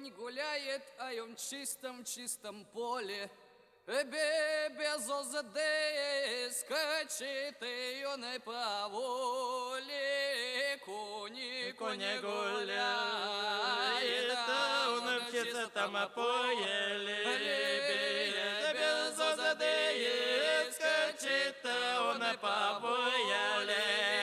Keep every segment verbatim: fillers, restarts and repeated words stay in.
конь гуляет, а он в чистом-чистом поле. Бе без озады скачет, и он и по воле. Кони, кони гуляет, а он в чистом поле. Без озады скачет, он и по воле.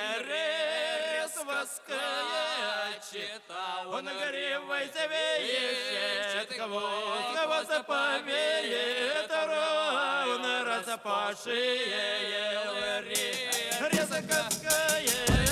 Он горевой завеет, кого заповеет, он разопашие, резко